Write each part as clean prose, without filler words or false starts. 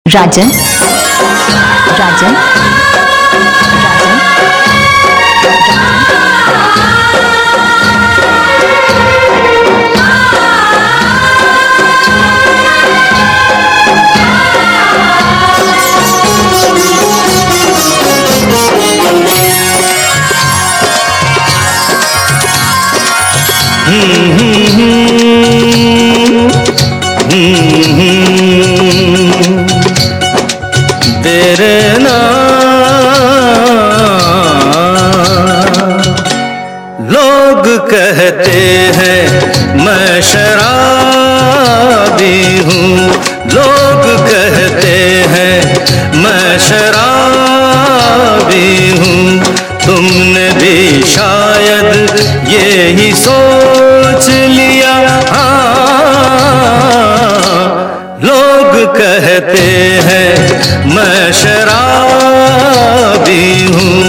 राजन राजन तेरे लोग कहते हैं मैं शराबी हूँ, लोग कहते हैं मैं शराबी हूँ। तुमने भी शायद यही सोच लिया, लोग कहते हैं मैं शराबी हूँ।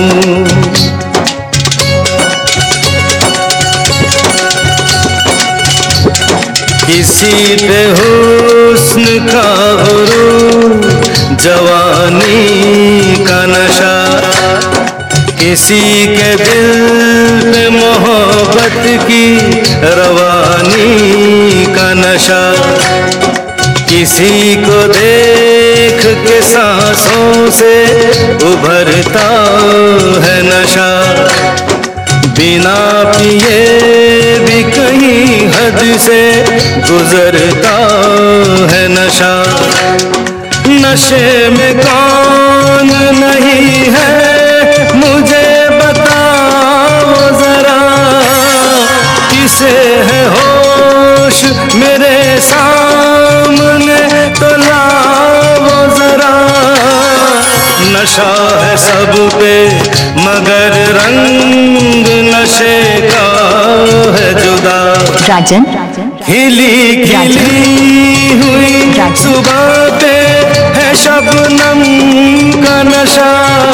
किसी पे हुस्न का गुरूर, जवानी का नशा, किसी के दिल पे मोहब्बत की रवानी का नशा, किसी को देख के सांसों से उभरता है नशा, बिना पिए भी कहीं हद से गुजरता है नशा। नशे में कौन नहीं है मुझे बताओ जरा, किसे है होश मेरे सामने तो लाओ जरा। नशा है सब पे मगर रंग नशे का है जुदा। राजन खिली खिली हुई सुबह पे है शबनम का नशा,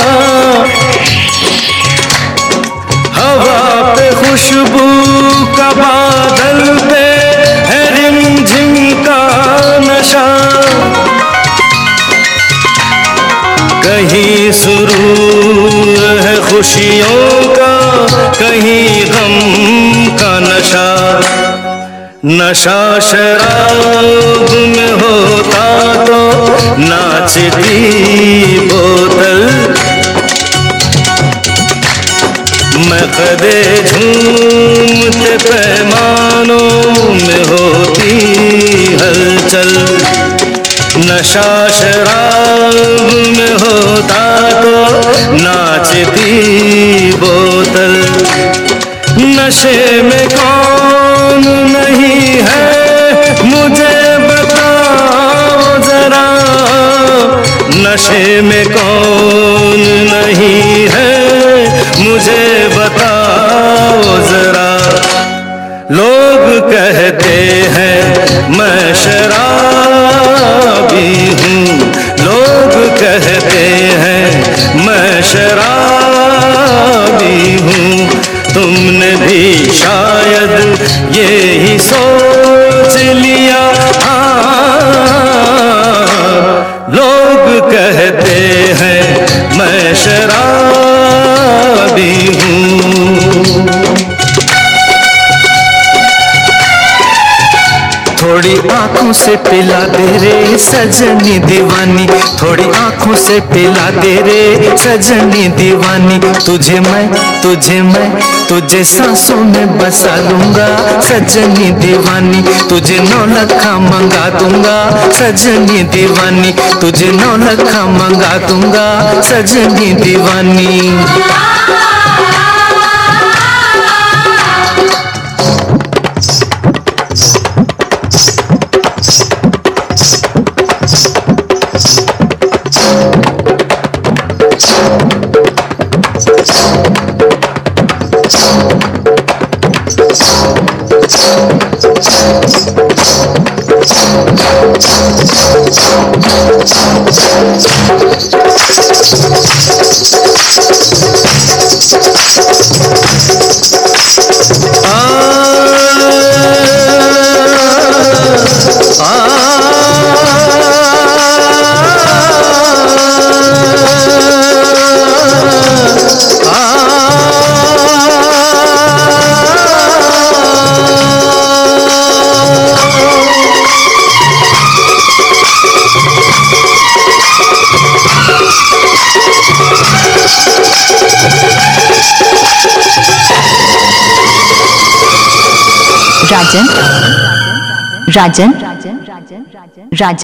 हवा पे खुशबू का बादल पे है रिमझिम का नशा। कहीं सुरूर है खुशियों का, कहीं गम का नशा। नशा शराब में होता तो नाचती बोतल, मकदे झूमते पैमानों में होती हलचल। नशा शराब में होता तो नाचती बोतल, नशे में कौन नहीं है मुझे बताओ जरा, नशे में कौन नहीं है मुझे बताओ जरा। लोग कहते हैं मैं शराबी हूँ, लोग कहते हैं मैं शराबी हूँ। तुमने भी शायद यही सोच लिया, लोग कहते हैं मैं शराबी हूँ। थोड़ी आंखों से पिला दे रे सजनी दीवानी, थोड़ी आंखों से पिला दे रे सजनी दीवानी। तुझे मैं तुझे सांसों में बसा लूंगा सजनी दीवानी, तुझे 9 लखा मंगा दूंगा सजनी दीवानी, तुझे 9 लखा मंगा दूंगा सजनी दीवानी। राजन राजन राजन राजन